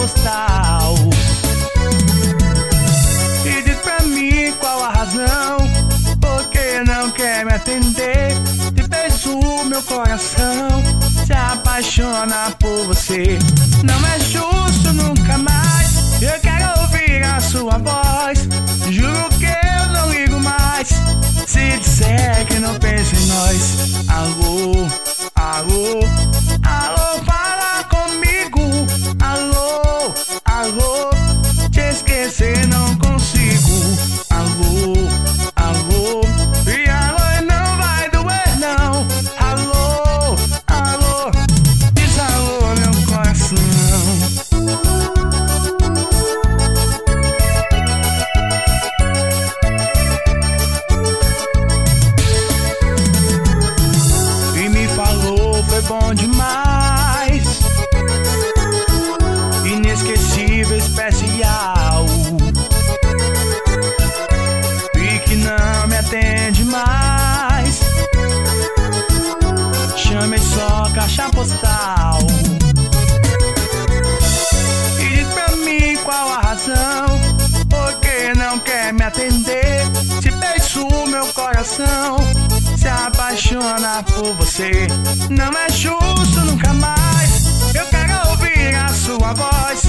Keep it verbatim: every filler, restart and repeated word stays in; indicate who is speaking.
Speaker 1: postal. E diz pra mim qual a razão, porque não quer me atender. Te fez o meu coração se apaixona por você. Não é justo nunca mais, eu quero ouvir a sua voz. Juro que eu não ligo mais se disser que não pensa em nós. Alô, alô, alô, fala comigo. Alô, alô, te esquecer não consigo. Alô, alô, e alô não vai doer não. Alô, alô, diz alô meu coração. Foi bom demais, inesquecível, especial. E que não me atende mais, chamei só caixa postal. E diz pra mim qual a razão, porque não quer me atender. Se fez o meu coração se apaixona por você. Não é justo nunca mais, eu quero ouvir a sua voz.